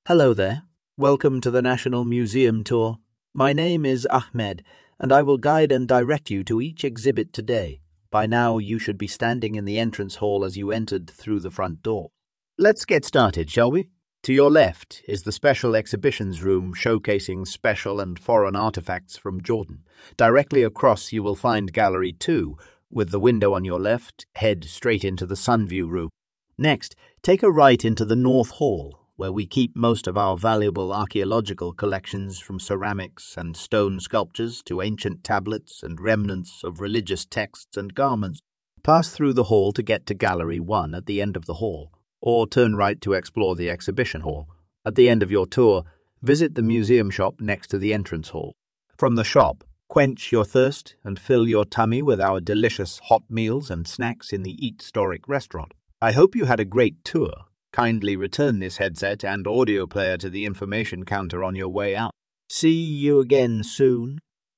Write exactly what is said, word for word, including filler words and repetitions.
Hello there. Welcome to the National Museum Tour. My name is Ahmed, and I will guide and direct you to each exhibit today. By now, you should be standing in the entrance hall as you entered through the front door. Let's get started, shall we? To your left is the Special Exhibitions Room showcasing special and foreign artifacts from Jordan. Directly across you will find Gallery two. With the window on your left, head straight into the Sunview Room. Next, take a right into the North Hall, where we keep most of our valuable archaeological collections, from ceramics and stone sculptures to ancient tablets and remnants of religious texts and garments. Pass through the hall to get to Gallery one at the end of the hall, or turn right to explore the exhibition hall. At the end of your tour, visit the museum shop next to the entrance hall. From the shop, quench your thirst and fill your tummy with our delicious hot meals and snacks in the Eat Storic restaurant. I hope you had a great tour. Kindly return this headset and audio player to the information counter on your way out. See you again soon.